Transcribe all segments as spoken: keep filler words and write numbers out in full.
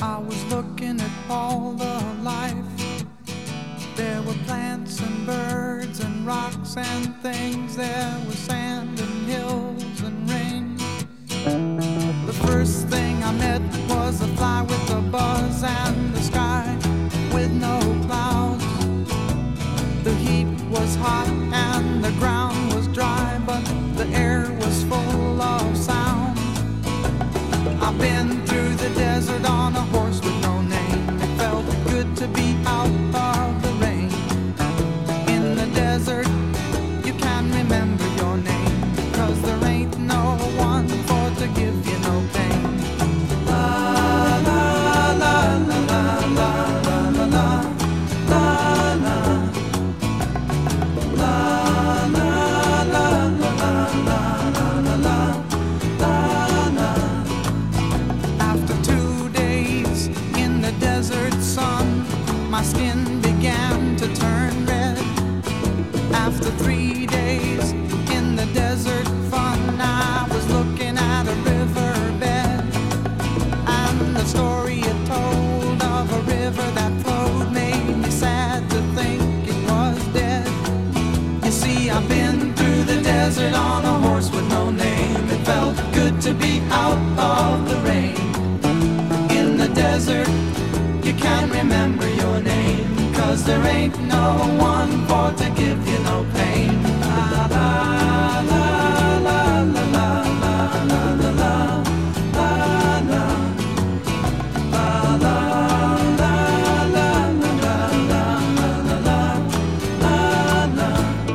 I was looking at all the life. There were plants and birds and rocks and things. There was sand and hills and rain. The first thing I met was a fly with a buzz and the sky with no clouds. The heat was hot and the ground was dry, but the air was full of sound. I've been through the desert on a horse with no name. It felt good to be out of the rain. In the desert, you can remember your name, 'cause there ain't no one for to give you no pain. La la la la la la la la la la la la la la la la. After two days in the desert sun, my skin began to turn red. After three days in the desert fun, I was looking at a riverbed, and the story it told of a river that flowed made me sad to think it was dead. You see, I've been through the desert on a horse with no name. It felt good to be out of the rain. In the desert, you can't remember your name, 'cause there ain't no one for to give you no pain. La la la la la la la la la la la la la la la la la.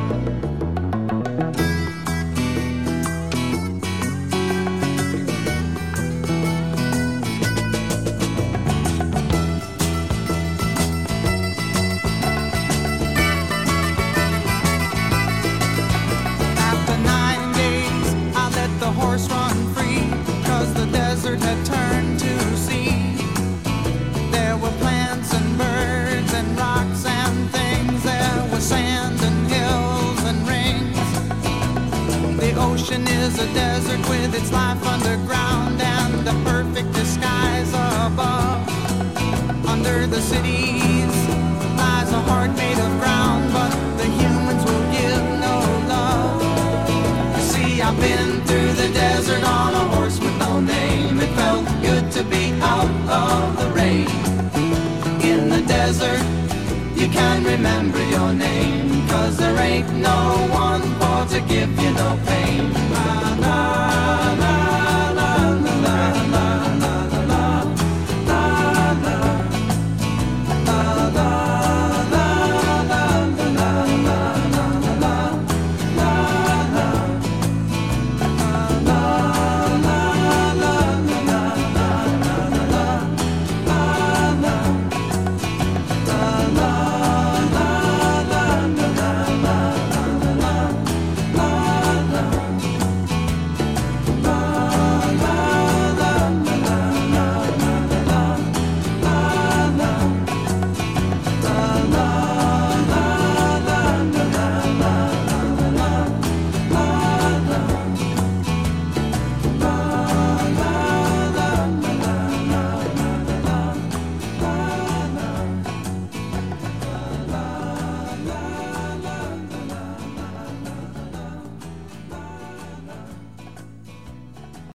After nine days, I let the horse run free, 'cause the desert had turned to sea. There were plants and birds and rocks and things. There was sand and hills and rings. The ocean is a desert with its life underground and the perfect disguise above. Under the cities lies a heart made of ground, but the humans will give no love. You see, I've been through the desert on a horse with no name. It felt good to be out of the rain. In the desert, you can't remember your name, 'cause there ain't no one for to give you no pain. La, la,